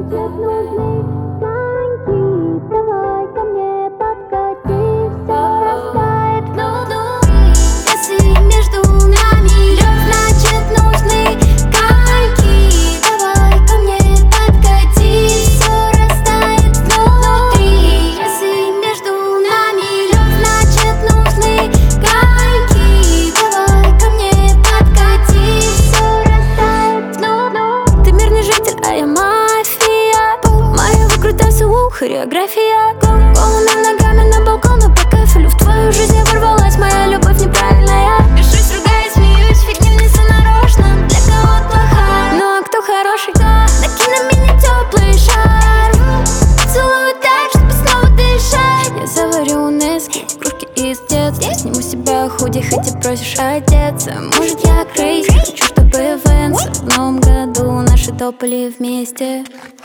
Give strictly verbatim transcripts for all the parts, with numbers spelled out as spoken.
значит нужны танки. Давай ко мне подкати, все растает внутри. Если между нами лед, значит нужны танки. Давай ко мне подкати, все растает внутри. Если между нами лед, значит нужны танки. Давай ко мне подкати, все растает внутри. Ты мирный житель, а я мафия. Моя выкрутасы, у, хореография. Голыми ногами на балкон, и по кайфелю в твою жизнь я ворвалась. Моя любовь неправильная. Бешусь, ругаюсь, смеюсь, фигня внесу нарочно. Для кого-то плохая, ну а кто хороший? Накинь на меня теплый шар. Целую так, чтобы снова дышать. Я заварю нески, кружки из детства. Сниму с себя худи, хотя просишь одеться. Может я крейзи, хочу, чтобы Венса в новом году наши топали вместе.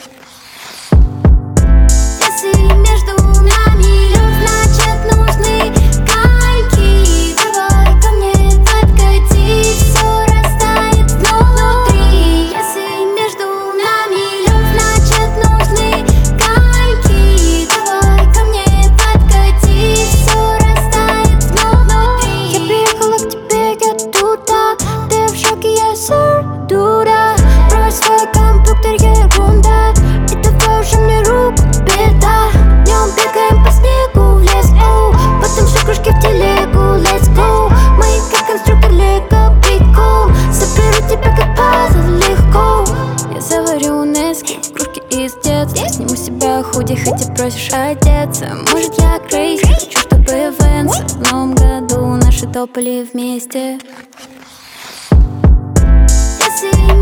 Если между нами лед, значит нужны танки. Давай ко мне подкати, все растает внутри. Если между нами лед, значит нужны танки. Давай ко мне подкати, все растает внутри. Я приехала к тебе, я туда. Ты в шоке, я сердура. Брось свой компьютер, я ерунда. И давай уже мне руку, беда. Днем бегаем по снегу в лес, оу. Потом все кружки в телегу, let's go. Мы как конструктор лего, прикол. Соберу тебя как пазл, легко. Я заварю нески, кружки из детства. Сниму с себя худи, хотя просишь одеться. Может я крейзи, хочу, чтобы Венса в новом году наши топали вместе. Если